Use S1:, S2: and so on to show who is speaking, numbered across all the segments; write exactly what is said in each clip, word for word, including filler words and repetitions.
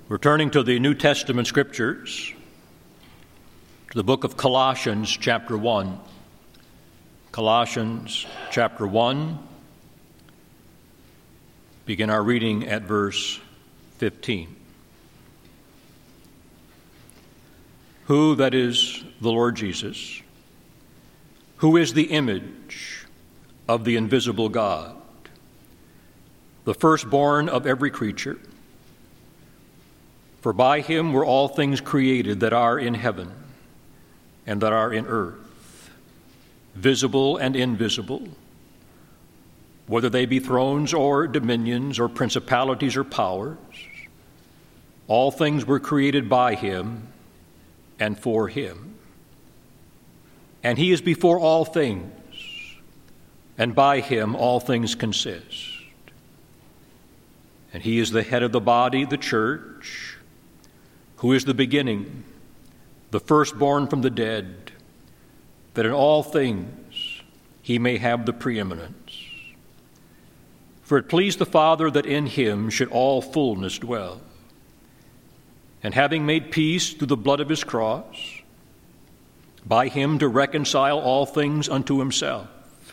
S1: We're turning to the New Testament scriptures, to the book of Colossians, chapter one. Colossians, chapter one. Begin our reading at verse fifteen. Who, that is the Lord Jesus, who is the image of the invisible God, the firstborn of every creature. For by him were all things created that are in heaven and that are in earth, visible and invisible, whether they be thrones or dominions or principalities or powers. All things were created by him and for him. And he is before all things, and by him all things consist. And he is the head of the body, the church, who is the beginning, the firstborn from the dead, that in all things he may have the preeminence. For it pleased the Father that in him should all fullness dwell. And having made peace through the blood of his cross, by him to reconcile all things unto himself.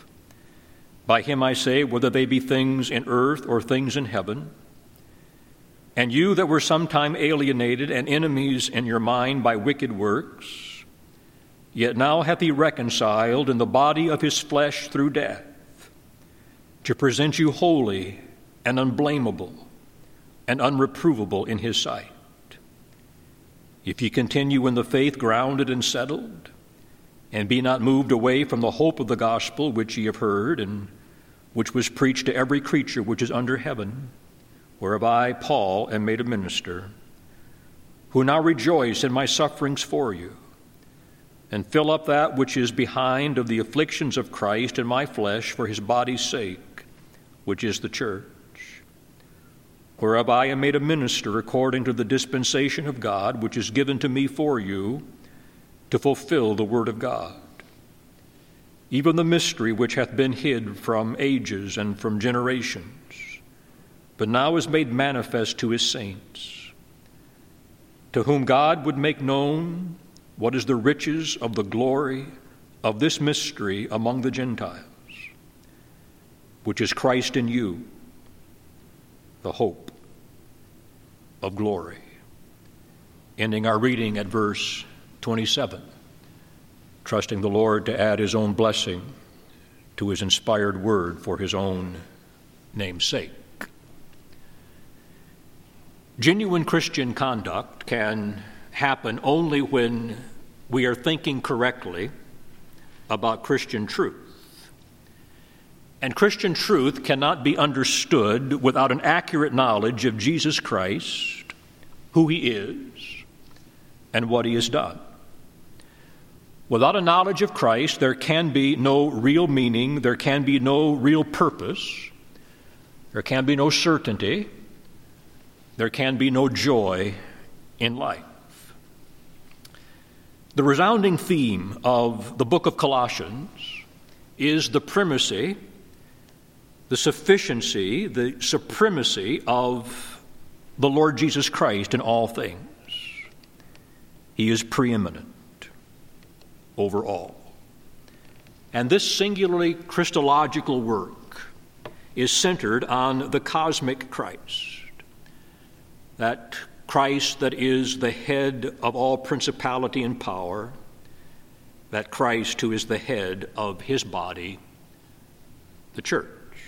S1: By him I say, whether they be things in earth or things in heaven. And you that were sometime alienated and enemies in your mind by wicked works, yet now hath he reconciled in the body of his flesh through death, to present you holy and unblameable and unreprovable in his sight. If ye continue in the faith grounded and settled, and be not moved away from the hope of the gospel which ye have heard, and which was preached to every creature which is under heaven, whereof I, Paul, am made a minister, who now rejoice in my sufferings for you, and fill up that which is behind of the afflictions of Christ in my flesh for his body's sake, which is the church, whereof I am made a minister according to the dispensation of God, which is given to me for you, to fulfill the word of God, even the mystery which hath been hid from ages and from generations, but now is made manifest to his saints, to whom God would make known what is the riches of the glory of this mystery among the Gentiles, which is Christ in you, the hope of glory. Ending our reading at verse twenty-seven, trusting the Lord to add his own blessing to his inspired word for his own name's sake. Genuine Christian conduct can happen only when we are thinking correctly about Christian truth. And Christian truth cannot be understood without an accurate knowledge of Jesus Christ, who he is, and what he has done. Without a knowledge of Christ, there can be no real meaning, there can be no real purpose, there can be no certainty, there can be no joy in life. The resounding theme of the book of Colossians is the primacy, the sufficiency, the supremacy of the Lord Jesus Christ in all things. He is preeminent over all. And this singularly Christological work is centered on the cosmic Christ. That Christ that is the head of all principality and power, that Christ who is the head of his body, the church.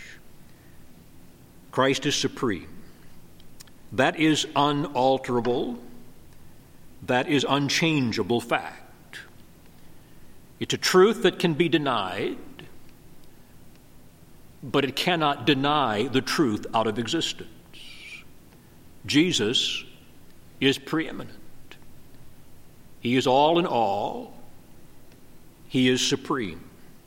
S1: Christ is supreme. That is unalterable. That is unchangeable fact. It's a truth that can be denied, but it cannot deny the truth out of existence. Jesus is preeminent. He is all in all. He is supreme.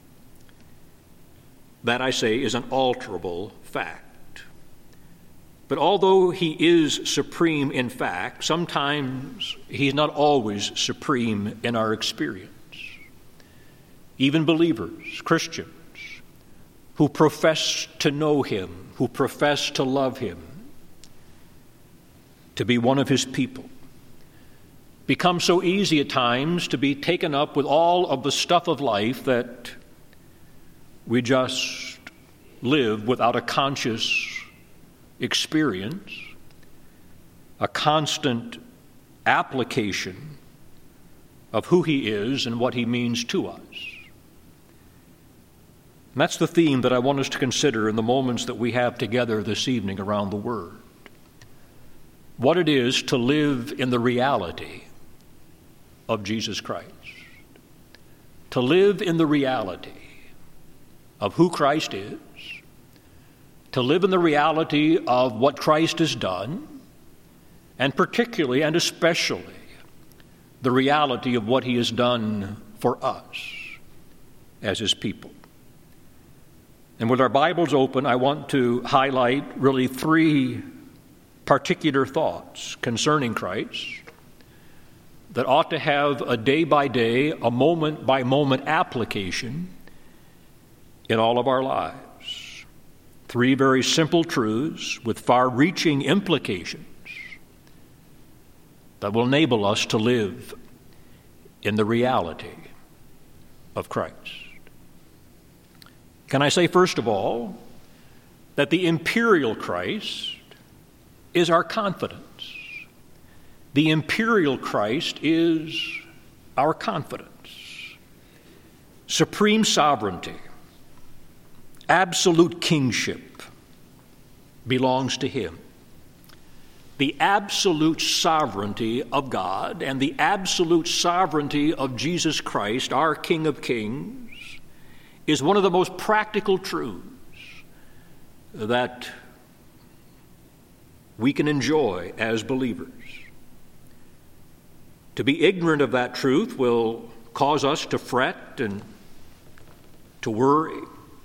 S1: That, I say, is an unalterable fact. But although he is supreme in fact, sometimes he's not always supreme in our experience. Even believers, Christians, who profess to know him, who profess to love him, to be one of his people. Become so easy at times to be taken up with all of the stuff of life that we just live without a conscious experience, a constant application of who he is and what he means to us. And that's the theme that I want us to consider in the moments that we have together this evening around the Word. What it is to live in the reality of Jesus Christ. To live in the reality of who Christ is. To live in the reality of what Christ has done. And particularly and especially the reality of what he has done for us as his people. And with our Bibles open, I want to highlight really three particular thoughts concerning Christ that ought to have a day-by-day, a moment-by-moment application in all of our lives. Three very simple truths with far-reaching implications that will enable us to live in the reality of Christ. Can I say, first of all, that the imperial Christ is our confidence. The imperial Christ is our confidence. Supreme sovereignty, absolute kingship belongs to him. The absolute sovereignty of God and the absolute sovereignty of Jesus Christ, our King of Kings, is one of the most practical truths that we can enjoy as believers. To be ignorant of that truth will cause us to fret and to worry.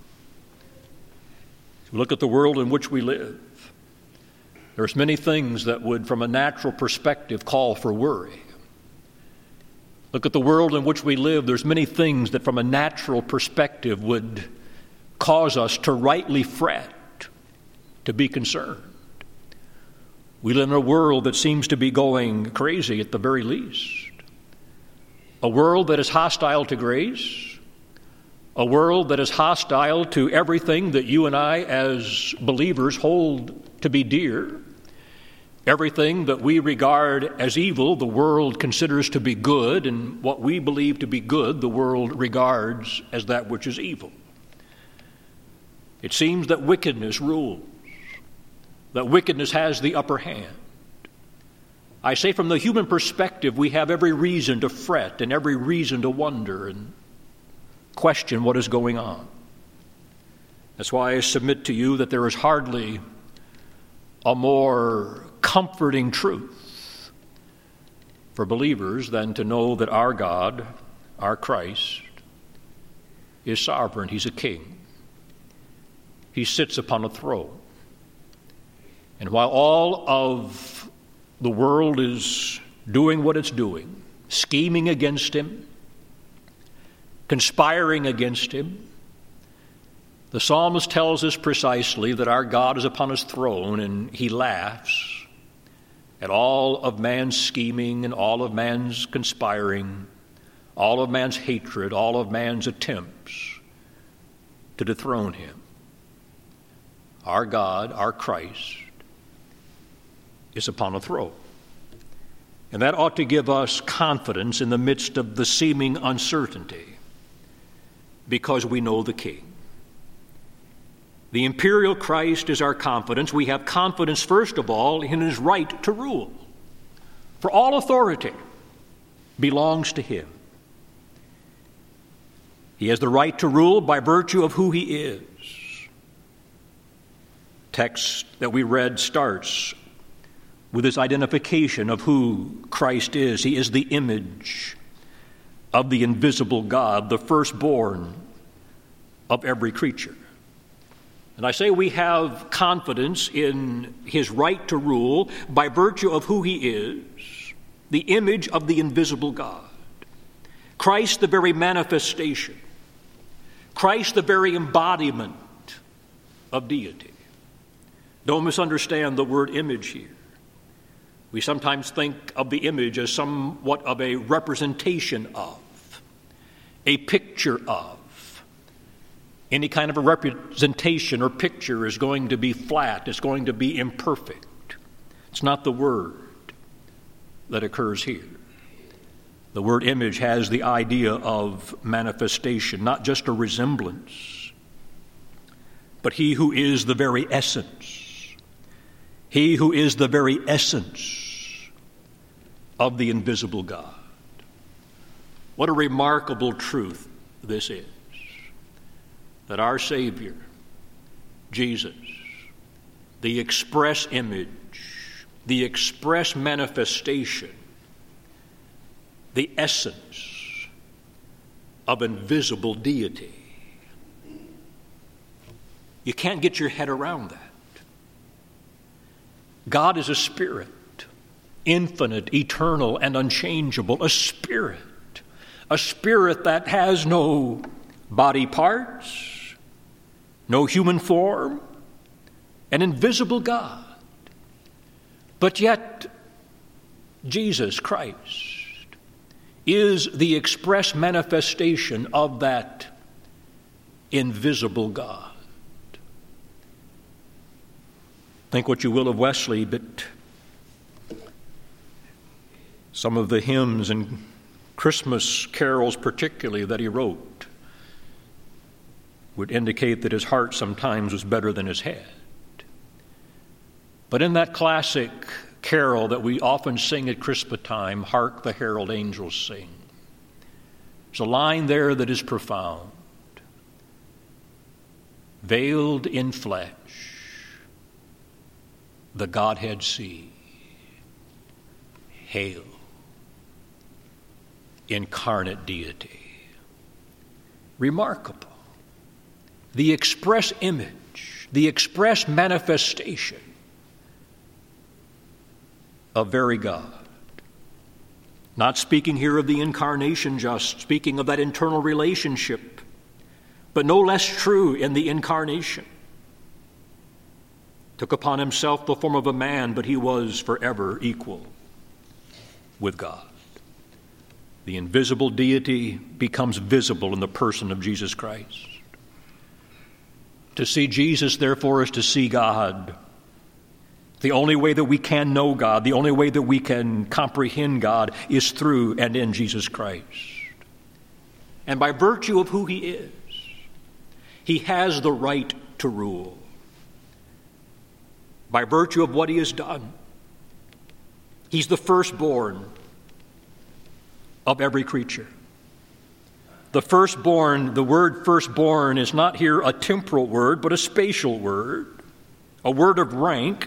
S1: Look at the world in which we live. There's many things that would, from a natural perspective, call for worry. Look at the world in which we live. There's many things that, from a natural perspective, would cause us to rightly fret, to be concerned. We live in a world that seems to be going crazy at the very least. A world that is hostile to grace. A world that is hostile to everything that you and I as believers hold to be dear. Everything that we regard as evil, the world considers to be good, and what we believe to be good, the world regards as that which is evil. It seems that wickedness rules, that wickedness has the upper hand. I say from the human perspective, we have every reason to fret and every reason to wonder and question what is going on. That's why I submit to you that there is hardly a more comforting truth for believers than to know that our God, our Christ, is sovereign. He's a king. He sits upon a throne. And while all of the world is doing what it's doing, scheming against him, conspiring against him, the psalmist tells us precisely that our God is upon his throne and he laughs at all of man's scheming and all of man's conspiring, all of man's hatred, all of man's attempts to dethrone him. Our God, our Christ, is upon a throne. And that ought to give us confidence in the midst of the seeming uncertainty, because we know the King. The imperial Christ is our confidence. We have confidence, first of all, in his right to rule. For all authority belongs to him. He has the right to rule by virtue of who he is. Text that we read starts with his identification of who Christ is. He is the image of the invisible God, the firstborn of every creature. And I say we have confidence in his right to rule by virtue of who he is, the image of the invisible God. Christ, the very manifestation. Christ, the very embodiment of deity. Don't misunderstand the word image here. We sometimes think of the image as somewhat of a representation of, a picture of. Any kind of a representation or picture is going to be flat, it's going to be imperfect. It's not the word that occurs here. The word image has the idea of manifestation, not just a resemblance, but he who is the very essence, he who is the very essence of the invisible God. What a remarkable truth this is, that our Savior, Jesus, the express image, the express manifestation, the essence of invisible deity. You can't get your head around that. God is a spirit, infinite, eternal, and unchangeable, a spirit, a spirit that has no body parts, no human form, an invisible God. But yet, Jesus Christ is the express manifestation of that invisible God. Think what you will of Wesley, but some of the hymns and Christmas carols particularly that he wrote would indicate that his heart sometimes was better than his head. But in that classic carol that we often sing at Christmas time, "Hark the Herald Angels Sing," there's a line there that is profound. Veiled in flesh, the Godhead see. Hail, incarnate deity. Remarkable. The express image, the express manifestation of very God. Not speaking here of the incarnation just, speaking of that internal relationship, but no less true in the incarnation. Took upon himself the form of a man, but he was forever equal with God. The invisible deity becomes visible in the person of Jesus Christ. To see Jesus, therefore, is to see God. The only way that we can know God, the only way that we can comprehend God is through and in Jesus Christ. And by virtue of who he is, he has the right to rule. By virtue of what he has done, he's the firstborn of every creature. The firstborn, the word firstborn is not here a temporal word, but a spatial word, a word of rank.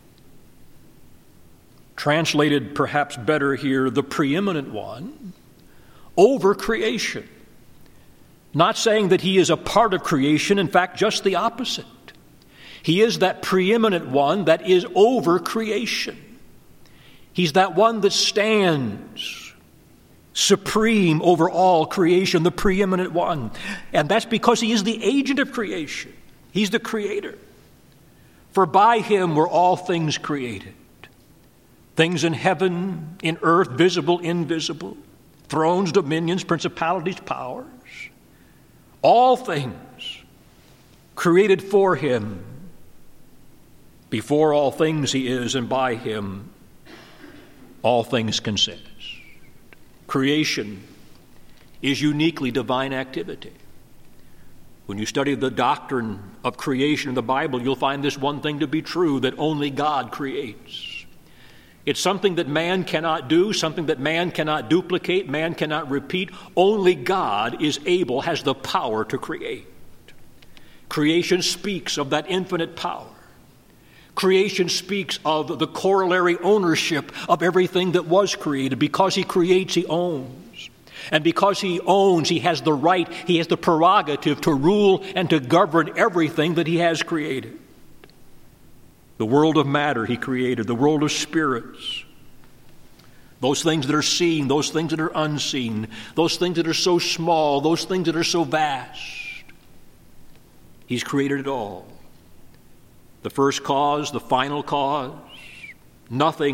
S1: Translated perhaps better here, the preeminent one over creation. Not saying that he is a part of creation, in fact, just the opposite. He is that preeminent one that is over creation. He's that one that stands supreme over all creation, the preeminent one. And that's because he is the agent of creation. He's the creator. For by him were all things created. Things in heaven, in earth, visible, invisible, thrones, dominions, principalities, powers. All things created for him. Before all things he is, and by him all things consist. Creation is uniquely divine activity. When you study the doctrine of creation in the Bible, you'll find this one thing to be true, that only God creates. It's something that man cannot do, something that man cannot duplicate, man cannot repeat. Only God is able, has the power to create. Creation speaks of that infinite power. Creation speaks of the corollary ownership of everything that was created. Because he creates, he owns. And because he owns, he has the right, he has the prerogative to rule and to govern everything that he has created. The world of matter he created, the world of spirits. Those things that are seen, those things that are unseen, those things that are so small, those things that are so vast. He's created it all. The first cause, the final cause, nothing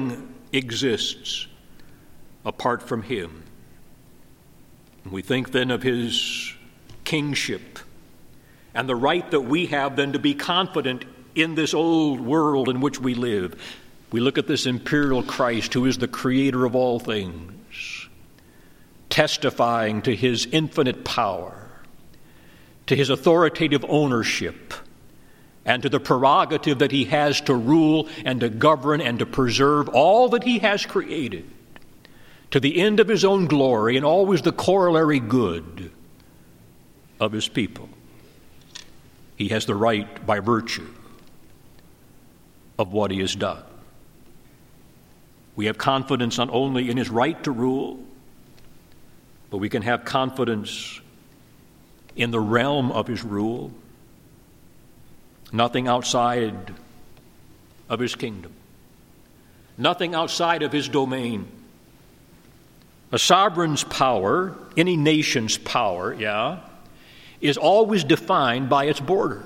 S1: exists apart from him. We think then of his kingship and the right that we have then to be confident in this old world in which we live. We look at this imperial Christ who is the creator of all things, testifying to his infinite power, to his authoritative ownership, and to the prerogative that he has to rule and to govern and to preserve all that he has created to the end of his own glory and always the corollary good of his people. He has the right by virtue of what he has done. We have confidence not only in his right to rule, but we can have confidence in the realm of his rule. Nothing outside of his kingdom. Nothing outside of his domain. A sovereign's power, any nation's power, yeah, is always defined by its borders.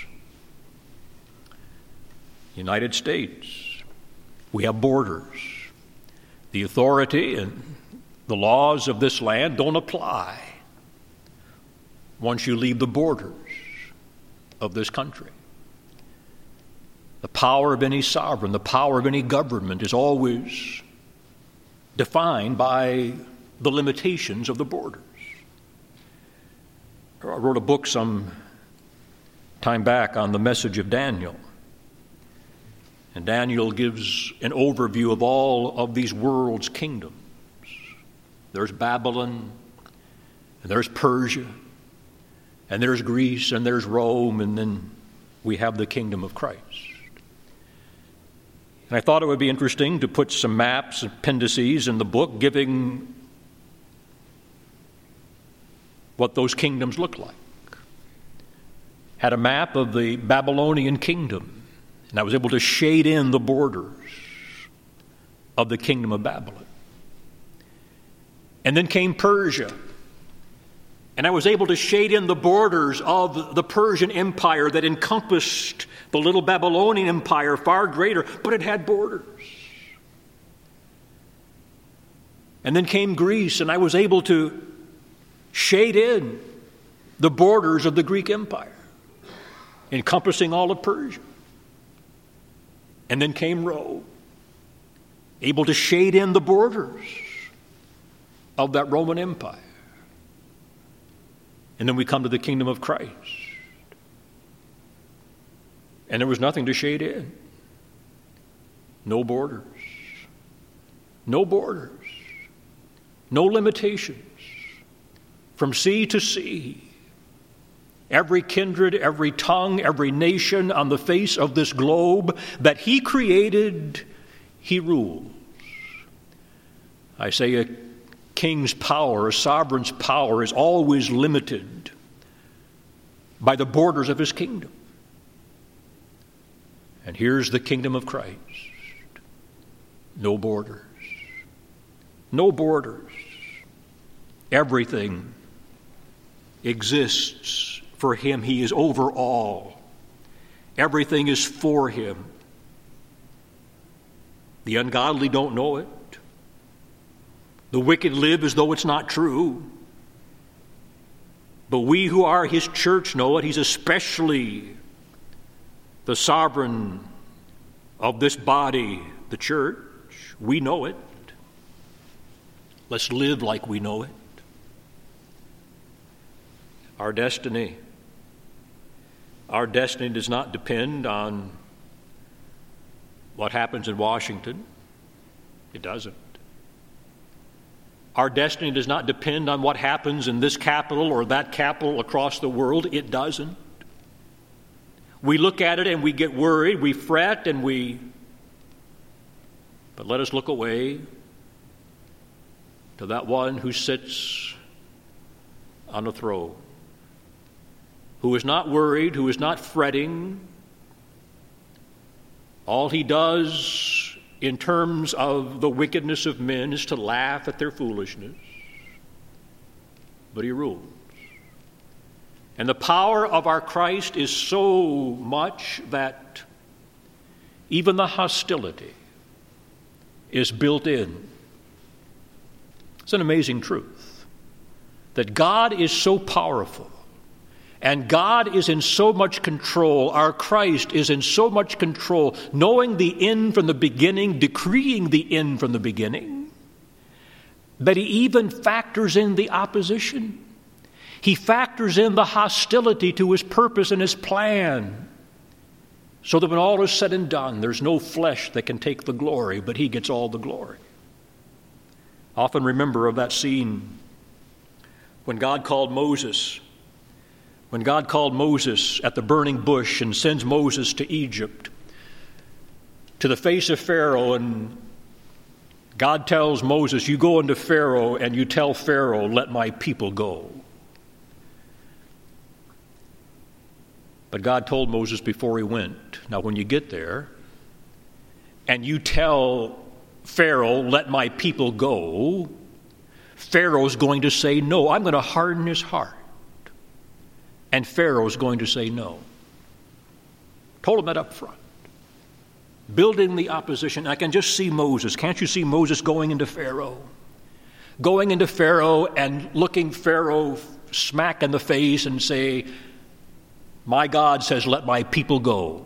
S1: United States, we have borders. The authority and the laws of this land don't apply once you leave the borders of this country. The power of any sovereign, the power of any government is always defined by the limitations of the borders. I wrote a book some time back on the message of Daniel. And Daniel gives an overview of all of these world's kingdoms. There's Babylon, and there's Persia, and there's Greece, and there's Rome, and then we have the kingdom of Christ. And I thought it would be interesting to put some maps, appendices in the book giving what those kingdoms look like. Had a map of the Babylonian kingdom, and I was able to shade in the borders of the kingdom of Babylon. And then came Persia, and I was able to shade in the borders of the Persian Empire that encompassed the little Babylonian Empire, far greater, but it had borders. And then came Greece, and I was able to shade in the borders of the Greek Empire, encompassing all of Persia. And then came Rome, able to shade in the borders of that Roman Empire. And then we come to the kingdom of Christ. And there was nothing to shade in. No borders. No borders. No limitations. From sea to sea. Every kindred, every tongue, every nation on the face of this globe that he created, he rules. I say a king's power, a sovereign's power is always limited by the borders of his kingdom. And here's the kingdom of Christ. No borders. No borders. Everything exists for him. He is over all. Everything is for him. The ungodly don't know it. The wicked live as though it's not true. But we who are his church know it. He's especially the sovereign of this body, the church. We know it. Let's live like we know it. Our destiny, our destiny does not depend on what happens in Washington. It doesn't. Our destiny does not depend on what happens in this capital or that capital across the world. It doesn't. We look at it and we get worried, we fret and we... But let us look away to that one who sits on a throne, who is not worried, who is not fretting. All he does in terms of the wickedness of men is to laugh at their foolishness. But he rules. And the power of our Christ is so much that even the hostility is built in. It's an amazing truth that God is so powerful and God is in so much control. Our Christ is in so much control, knowing the end from the beginning, decreeing the end from the beginning, that he even factors in the opposition. He factors in the hostility to his purpose and his plan, so that when all is said and done, there's no flesh that can take the glory, but he gets all the glory. Often remember of that scene when God called Moses, when God called Moses at the burning bush and sends Moses to Egypt, to the face of Pharaoh, and God tells Moses, you go into Pharaoh and you tell Pharaoh, let my people go. But God told Moses before he went, now when you get there and you tell Pharaoh, let my people go, Pharaoh's going to say no. I'm going to harden his heart. And Pharaoh's going to say no. Told him that up front. Building the opposition. I can just see Moses. Can't you see Moses going into Pharaoh? Going into Pharaoh and looking Pharaoh smack in the face and say, my God says, let my people go.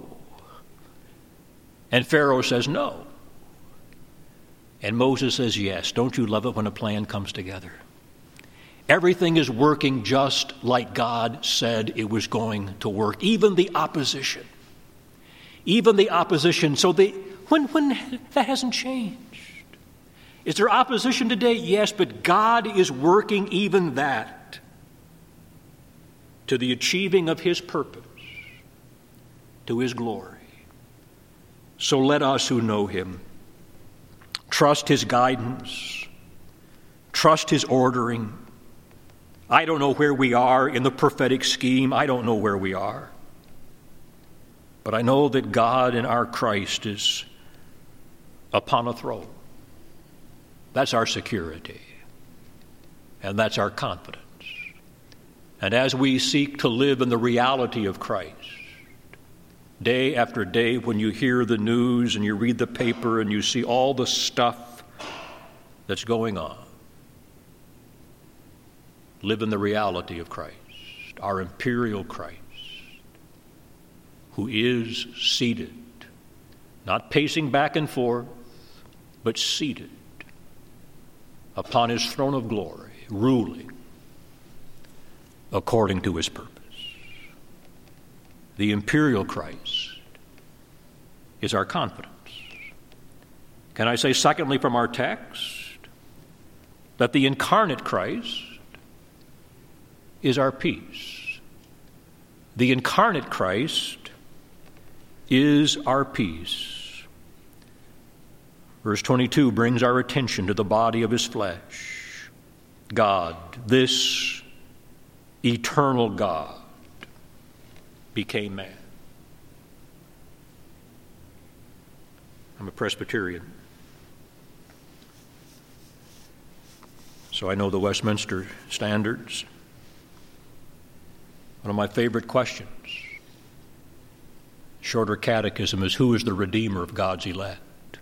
S1: And Pharaoh says, no. And Moses says, yes. Don't you love it when a plan comes together? Everything is working just like God said it was going to work. Even the opposition. Even the opposition. So they, when, when that hasn't changed. Is there opposition today? Yes, but God is working even that to the achieving of his purpose, to his glory. So let us who know him trust his guidance, trust his ordering. I don't know where we are in the prophetic scheme. I don't know where we are. But I know that God in our Christ is upon a throne. That's our security. And that's our confidence. And as we seek to live in the reality of Christ, day after day, when you hear the news and you read the paper and you see all the stuff that's going on, live in the reality of Christ, our imperial Christ, who is seated, not pacing back and forth, but seated upon his throne of glory, ruling according to his purpose. The imperial Christ is our confidence. Can I say, secondly, from our text, that the incarnate Christ is our peace. The incarnate Christ is our peace. Verse twenty-two brings our attention to the body of his flesh. God, this eternal God, became man. I'm a Presbyterian, so I know the Westminster Standards. One of my favorite questions, Shorter Catechism, is who is the Redeemer of God's elect?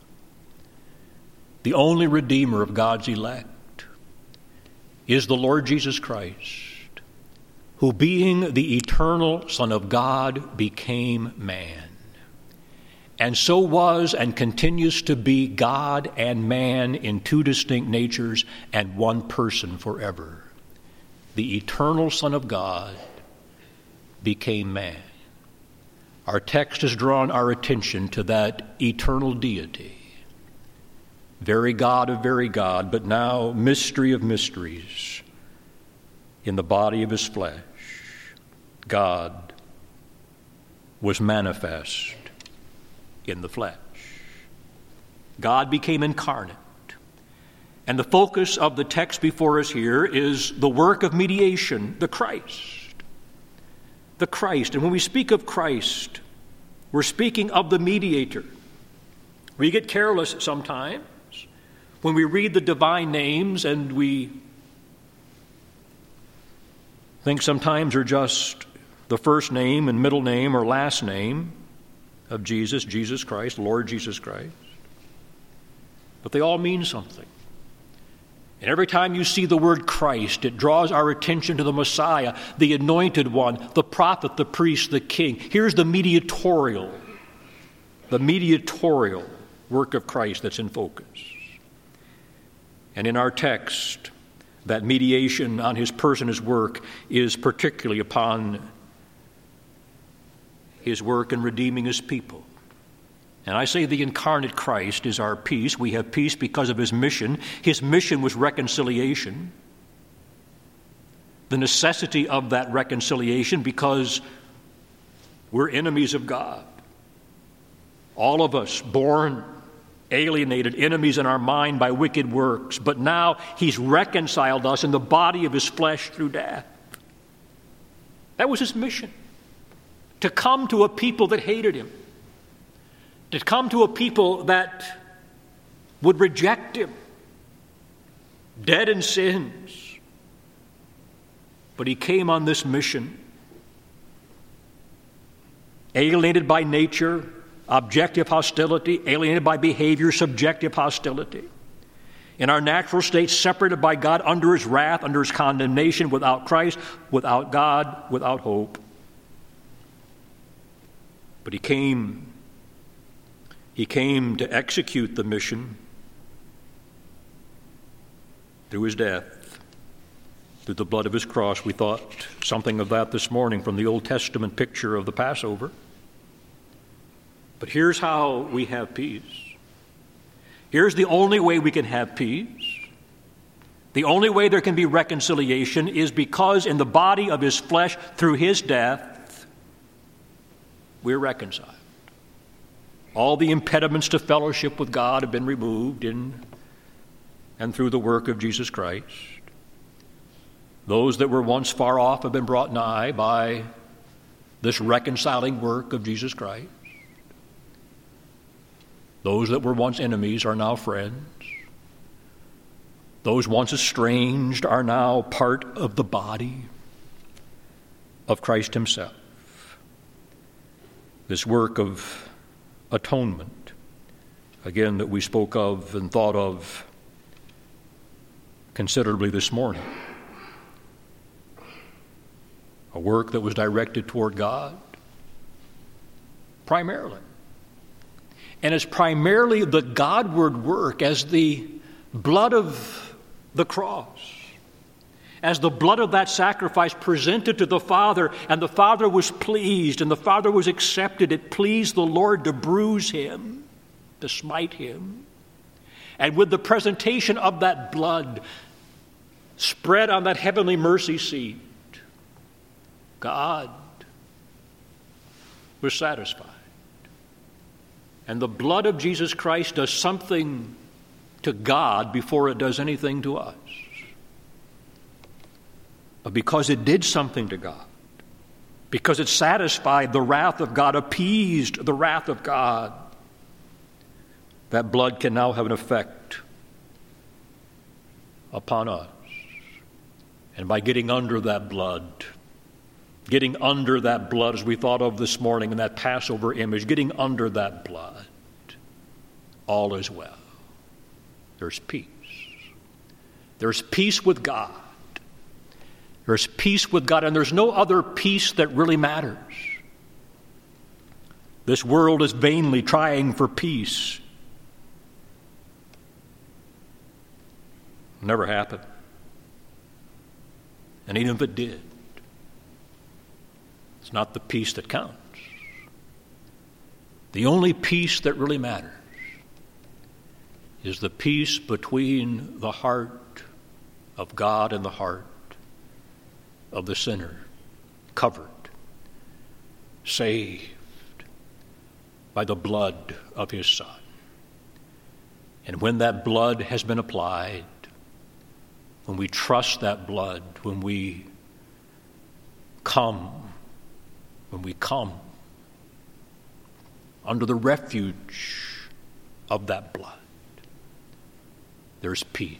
S1: The only Redeemer of God's elect is the Lord Jesus Christ, who being the eternal Son of God became man, and so was and continues to be God and man in two distinct natures and one person forever. The eternal Son of God became man. Our text has drawn our attention to that eternal deity, very God of very God, but now mystery of mysteries in the body of his flesh. God was manifest in the flesh. God became incarnate. And the focus of the text before us here is the work of mediation, the Christ. The Christ. And when we speak of Christ, we're speaking of the mediator. We get careless sometimes when we read the divine names and we think sometimes they're just the first name and middle name or last name of Jesus, Jesus Christ, Lord Jesus Christ. but they all mean something. And every time you see the word Christ, it draws our attention to the Messiah, the anointed one, the prophet, the priest, the king. Here's the mediatorial, the mediatorial work of Christ that's in focus. And in our text, that mediation on his person, his work, is particularly upon his work in redeeming his people. And I say the incarnate Christ is our peace. We have peace because of his mission. His mission was reconciliation. The necessity of that reconciliation because we're enemies of God. All of us born alienated, enemies in our mind by wicked works. But now he's reconciled us in the body of his flesh through death. That was his mission. To come to a people that hated him. To come to a people that would reject him, dead in sins. But he came on this mission, alienated by nature, objective hostility, alienated by behavior, subjective hostility. In our natural state, separated by God under his wrath, under his condemnation, without Christ, without God, without hope. But he came He came to execute the mission through his death, through the blood of his cross. We thought something of that this morning from the Old Testament picture of the Passover. But here's how we have peace. Here's the only way we can have peace. The only way there can be reconciliation is because in the body of his flesh, through his death, we're reconciled. All the impediments to fellowship with God have been removed in and through the work of Jesus Christ. Those that were once far off have been brought nigh by this reconciling work of Jesus Christ. Those that were once enemies are now friends. Those once estranged are now part of the body of Christ himself. This work of atonement, again, that we spoke of and thought of considerably this morning. A work that was directed toward God, primarily. And it's primarily the Godward work as the blood of the cross, as the blood of that sacrifice presented to the Father, and the Father was pleased, and the Father was accepted. It pleased the Lord to bruise him, to smite him. And with the presentation of that blood spread on that heavenly mercy seat, God was satisfied. And the blood of Jesus Christ does something to God before it does anything to us. But because it did something to God, because it satisfied the wrath of God, appeased the wrath of God, that blood can now have an effect upon us. And by getting under that blood, getting under that blood as we thought of this morning in that Passover image, getting under that blood, all is well. There's peace. There's peace with God. There's peace with God, and there's no other peace that really matters. This world is vainly trying for peace. Never happened. And even if it did, it's not the peace that counts. The only peace that really matters is the peace between the heart of God and the heart of the sinner, covered, saved by the blood of his Son. And when that blood has been applied, when we trust that blood, when we come, when we come under the refuge of that blood, there's peace.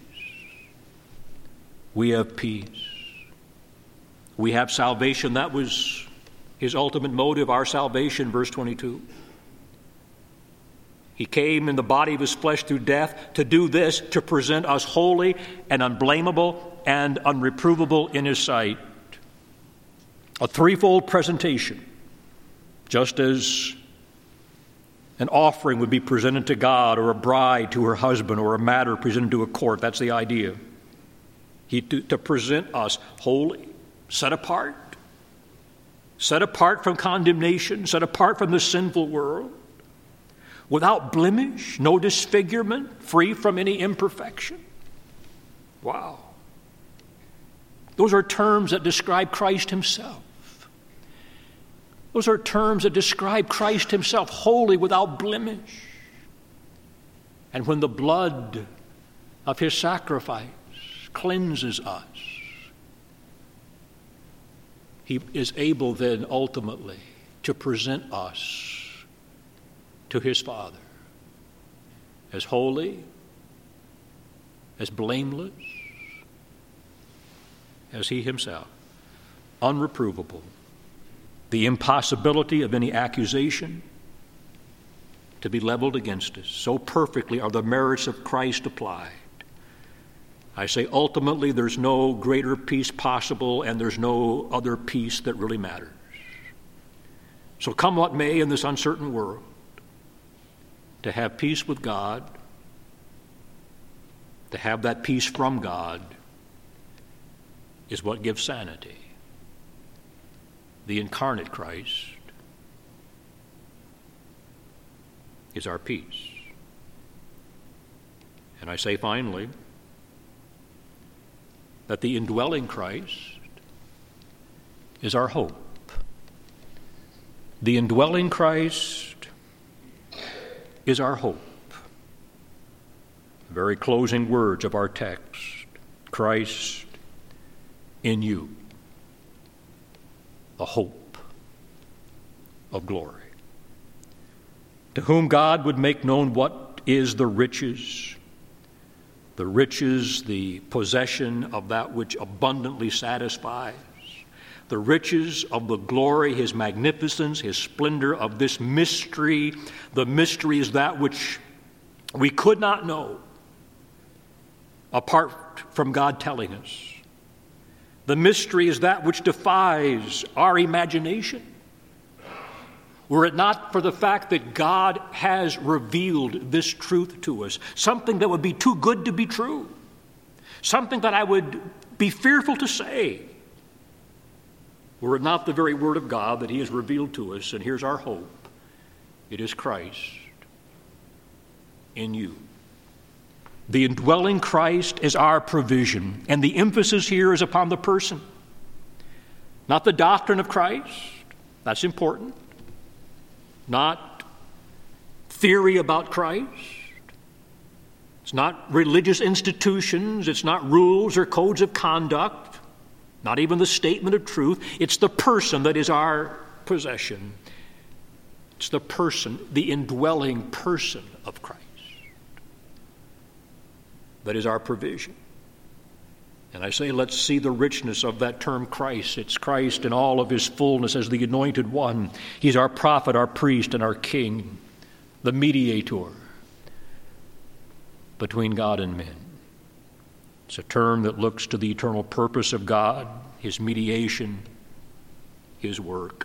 S1: We have peace. We have salvation. That was his ultimate motive, our salvation, verse twenty-two. He came in the body of his flesh through death to do this, to present us holy and unblameable and unreprovable in his sight. A threefold presentation, just as an offering would be presented to God, or a bride to her husband, or a matter presented to a court. That's the idea. He to, to present us holy, set apart, set apart from condemnation, set apart from the sinful world, without blemish, no disfigurement, free from any imperfection. Wow. Those are terms that describe Christ himself. Those are terms that describe Christ himself, holy, without blemish. And when the blood of his sacrifice cleanses us, he is able then ultimately to present us to his Father as holy, as blameless, as he himself, unreprovable. The impossibility of any accusation to be leveled against us. So perfectly are the merits of Christ applied. I say ultimately there's no greater peace possible, and there's no other peace that really matters. So come what may in this uncertain world, to have peace with God, to have that peace from God, is what gives sanity. The incarnate Christ is our peace. And I say finally that the indwelling Christ is our hope. The indwelling Christ is our hope. The very closing words of our text, Christ in you, the hope of glory, to whom God would make known what is the riches, the riches, the possession of that which abundantly satisfies, the riches of the glory, his magnificence, his splendor of this mystery. The mystery is that which we could not know apart from God telling us. The mystery is that which defies our imagination. Were it not for the fact that God has revealed this truth to us, something that would be too good to be true, something that I would be fearful to say, were it not the very word of God that he has revealed to us, and here's our hope. It is Christ in you. The indwelling Christ is our provision, and the emphasis here is upon the person, not the doctrine of Christ. That's important. Not theory about Christ. It's not religious institutions. It's not rules or codes of conduct. Not even the statement of truth. It's the person that is our possession. It's the person, the indwelling person of Christ, that is our provision. And I say, let's see the richness of that term Christ. It's Christ in all of his fullness as the anointed one. He's our prophet, our priest, and our king, the mediator between God and men. It's a term that looks to the eternal purpose of God, his mediation, his work.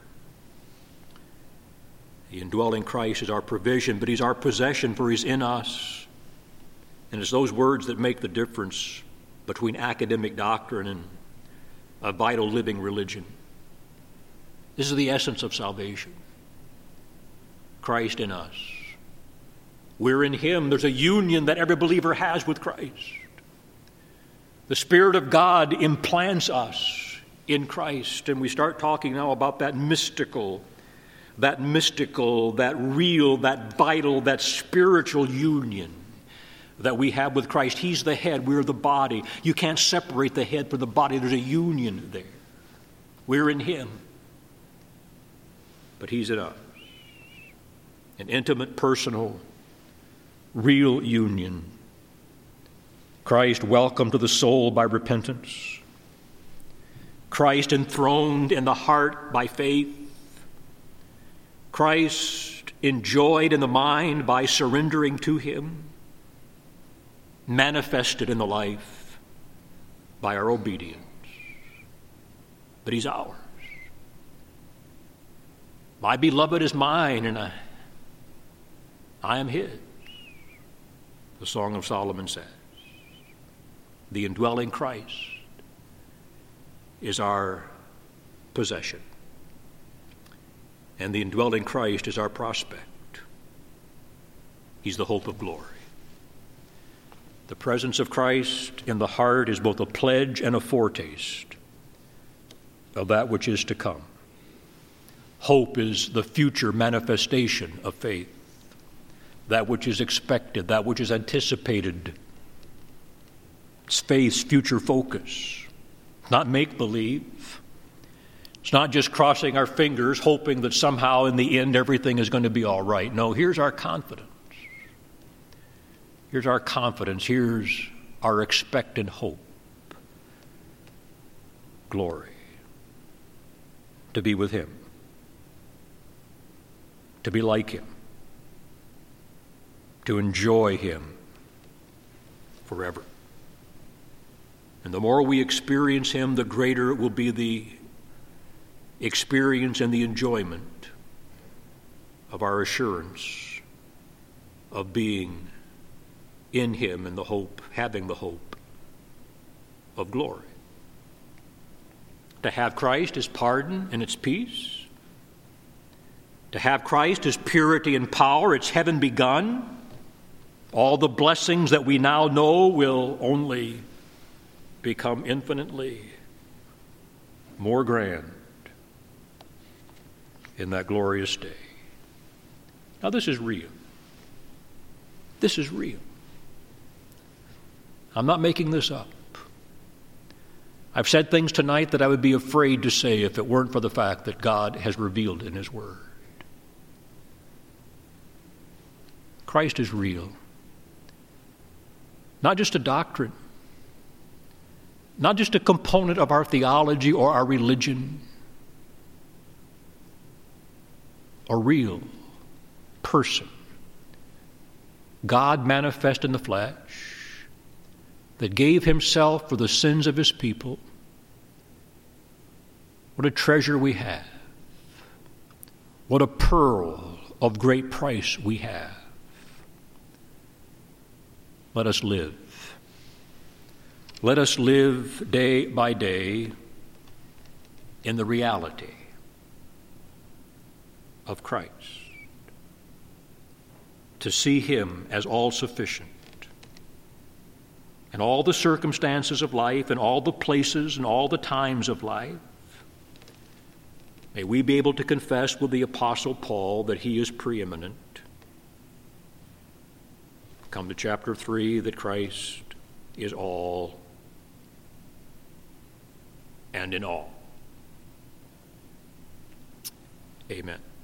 S1: The indwelling Christ is our provision, but he's our possession, for he's in us. And it's those words that make the difference between academic doctrine and a vital living religion. This is the essence of salvation. Christ in us. We're in him. There's a union that every believer has with Christ. The Spirit of God implants us in Christ, and we start talking now about that mystical, that mystical, that real, that vital, that spiritual union that we have with Christ. He's the head, we're the body. You can't separate the head from the body. There's a union there. We're in him, but he's in us. An intimate, personal, real union. Christ welcomed to the soul by repentance. Christ enthroned in the heart by faith. Christ enjoyed in the mind by surrendering to him, manifested in the life by our obedience. But he's ours. My beloved is mine, and I, I am his, the Song of Solomon says. The indwelling Christ is our possession, and the indwelling Christ is our prospect. He's the hope of glory. The presence of Christ in the heart is both a pledge and a foretaste of that which is to come. Hope is the future manifestation of faith, that which is expected, that which is anticipated. It's faith's future focus, not make-believe. It's not just crossing our fingers, hoping that somehow in the end everything is going to be all right. No, here's our confidence. Here's our confidence. Here's our expectant hope. Glory. To be with him. To be like him. To enjoy him forever. And the more we experience him, the greater it will be the experience and the enjoyment of our assurance of being in him and the hope, having the hope of glory. To have Christ is pardon and it's peace. To have Christ is purity and power. It's heaven begun. All the blessings that we now know will only become infinitely more grand in that glorious day. Now, this is real. This is real. I'm not making this up. I've said things tonight that I would be afraid to say if it weren't for the fact that God has revealed in his word. Christ is real. Not just a doctrine, not just a component of our theology or our religion, a real person, God manifest in the flesh, that gave himself for the sins of his people. What a treasure we have. What a pearl of great price we have. Let us live. Let us live day by day in the reality of Christ. To see him as all-sufficient in all the circumstances of life, in all the places and all the times of life. May we be able to confess with the Apostle Paul that he is preeminent. Come to chapter three, that Christ is all and in all. Amen.